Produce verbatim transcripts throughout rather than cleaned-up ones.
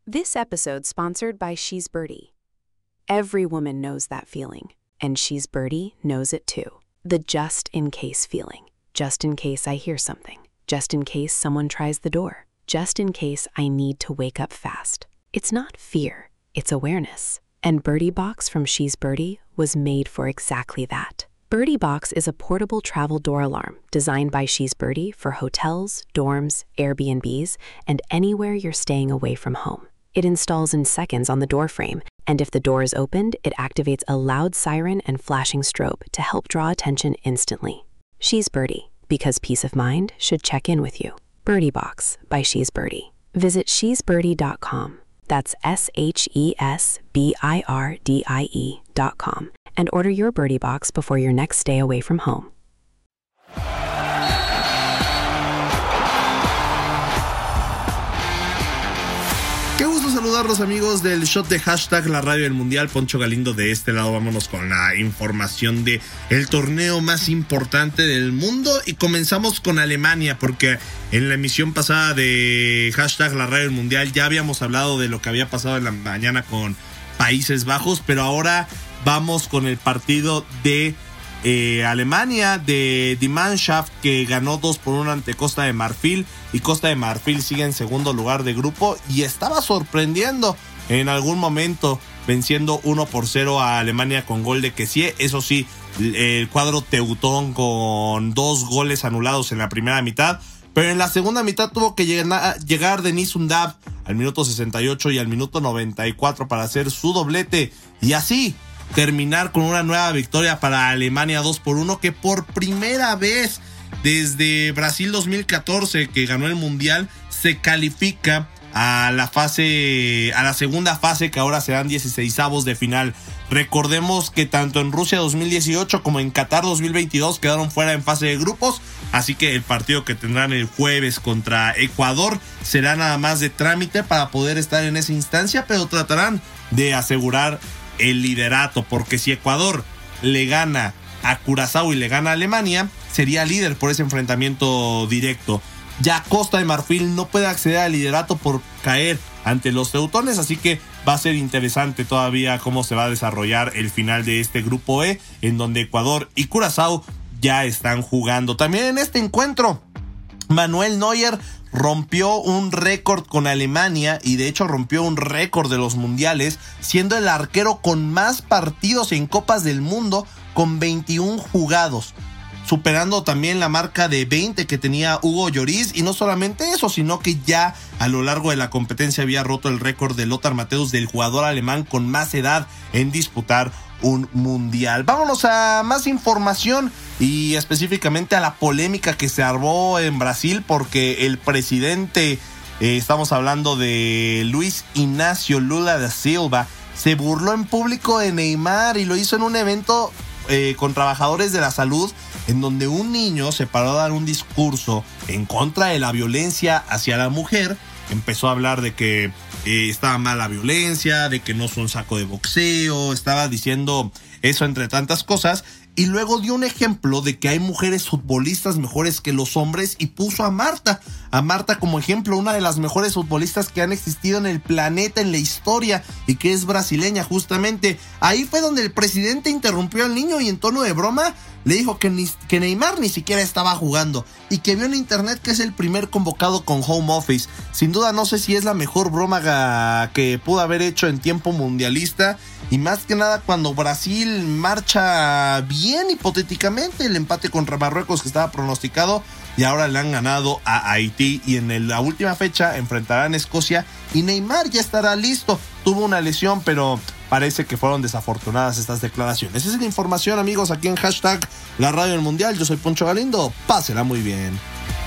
This episode's sponsored by She's Birdie. Every woman knows that feeling, and She's Birdie knows it too. The just-in-case feeling. Just in case I hear something. Just in case someone tries the door. Just in case I need to wake up fast. It's not fear, it's awareness. And Birdie Box from She's Birdie was made for exactly that. Birdie Box is a portable travel door alarm designed by She's Birdie for hotels, dorms, Airbnbs, and anywhere you're staying away from home. It installs in seconds on the door frame, and if the door is opened, it activates a loud siren and flashing strobe to help draw attention instantly. She's Birdie, because peace of mind should check in with you. Birdie Box by She's Birdie. Visit she's birdie dot com. That's S H E S B I R D I E dot com. And order your Birdie Box before your next stay away from home. Qué gusto saludarlos, amigos del shot de hashtag La Radio del Mundial. Poncho Galindo de este lado. Vámonos con la información de el torneo más importante del mundo y comenzamos con Alemania, porque en la emisión pasada de hashtag La Radio del Mundial ya habíamos hablado de lo que había pasado en la mañana con Países Bajos, pero ahora vamos con el partido de eh, Alemania, de Die Mannschaft, que ganó dos por uno ante Costa de Marfil, y Costa de Marfil sigue en segundo lugar de grupo y estaba sorprendiendo en algún momento, venciendo uno por cero a Alemania con gol de Kessie. Eso sí, el cuadro teutón con dos goles anulados en la primera mitad, pero en la segunda mitad tuvo que llegar, llegar Denis Undab al minuto sesenta y ocho y al minuto noventa y cuatro para hacer su doblete, y así terminar con una nueva victoria para Alemania dos por uno, que por primera vez desde Brasil dos mil catorce, que ganó el Mundial, se califica a la fase, a la segunda fase, que ahora serán dieciseisavos de final. Recordemos que tanto en Rusia dos mil dieciocho como en Qatar dos mil veintidós quedaron fuera en fase de grupos, así que el partido que tendrán el jueves contra Ecuador será nada más de trámite para poder estar en esa instancia, pero tratarán de asegurar el liderato, porque si Ecuador le gana a Curazao y le gana a Alemania, sería líder por ese enfrentamiento directo. Ya Costa de Marfil no puede acceder al liderato por caer ante los teutones, así que va a ser interesante todavía cómo se va a desarrollar el final de este grupo E, en donde Ecuador y Curazao ya están jugando. También en este encuentro, Manuel Neuer rompió un récord con Alemania, y de hecho rompió un récord de los mundiales, siendo el arquero con más partidos en Copas del Mundo, con veintiún jugados, superando también la marca de veinte que tenía Hugo Lloris. Y no solamente eso, sino que ya a lo largo de la competencia había roto el récord de Lothar Matthäus, del jugador alemán con más edad en disputar un mundial. Vámonos a más información, y específicamente a la polémica que se armó en Brasil, porque el presidente, eh, estamos hablando de Luis Ignacio Lula da Silva, se burló en público de Neymar y lo hizo en un evento eh, con trabajadores de la salud, en donde un niño se paró a dar un discurso en contra de la violencia hacia la mujer. Empezó a hablar de que eh, estaba mal la violencia, de que no son saco de boxeo, estaba diciendo eso entre tantas cosas, y luego dio un ejemplo de que hay mujeres futbolistas mejores que los hombres, y puso a Marta, a Marta como ejemplo, una de las mejores futbolistas que han existido en el planeta, en la historia, y que es brasileña justamente. Ahí fue donde el presidente interrumpió al niño y en tono de broma le dijo que, ni, que Neymar ni siquiera estaba jugando, y que vio en internet que es el primer convocado con home office. Sin duda, no sé si es la mejor broma que pudo haber hecho en tiempo mundialista, y más que nada cuando Brasil marcha bien hipotéticamente, el empate contra Marruecos que estaba pronosticado, y ahora le han ganado a Haití, y en la última fecha enfrentarán a Escocia, y Neymar ya estará listo. Tuvo una lesión, pero parece que fueron desafortunadas estas declaraciones. Esa es la información, amigos, aquí en hashtag La Radio del Mundial. Yo soy Poncho Galindo, pásela muy bien.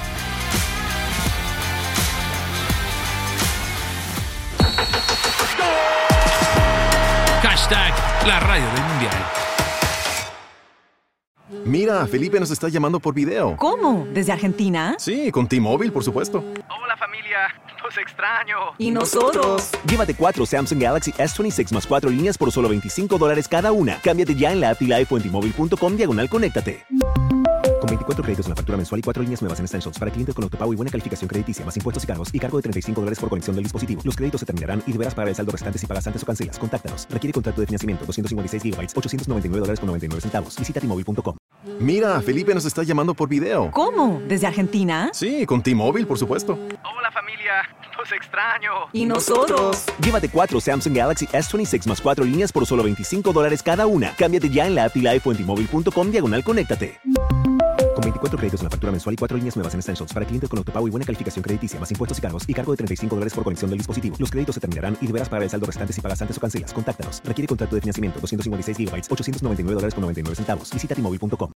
Hashtag La Radio del Mundial. Mira, Felipe nos está llamando por video. ¿Cómo? ¿Desde Argentina? Sí, con T-Mobile, por supuesto. Hola, familia. Los extraño. ¿Y nosotros? Llévate cuatro Samsung Galaxy S veintiséis más cuatro líneas por solo veinticinco dólares cada una. Cámbiate ya en la app y la app en T Mobile punto com diagonal conéctate. Con veinticuatro créditos en la factura mensual y cuatro líneas nuevas en Essentials para clientes con autopago y buena calificación crediticia, más impuestos y cargos y cargo de treinta y cinco dólares por conexión del dispositivo. Los créditos se terminarán y deberás pagar el saldo restante si pagas antes o cancelas. Contáctanos. Requiere contrato de financiamiento doscientos cincuenta y seis gigabytes, ochocientos noventa y nueve dólares con noventa y nueve centavos. Visita T-Mobile punto com. Mira, Felipe nos está llamando por video. ¿Cómo? ¿Desde Argentina? Sí, con T-Mobile, por supuesto. Hola familia, los extraño. ¿Y nosotros? Llévate cuatro Samsung Galaxy S veintiséis más cuatro líneas por solo veinticinco dólares cada una. Cámbiate ya en la app T-Life o en T-Mobile punto com diagonal conéctate. Con veinticuatro créditos en la factura mensual y cuatro líneas nuevas en Essentials para clientes con autopago y buena calificación crediticia, más impuestos y cargos y cargo de treinta y cinco dólares por conexión del dispositivo. Los créditos se terminarán y deberás pagar el saldo restante si pagas antes o cancelas. Contáctanos. Requiere contrato de financiamiento doscientos cincuenta y seis gigabytes, ochocientos noventa y nueve dólares con noventa y nueve centavos. Visita T-Mobile punto com.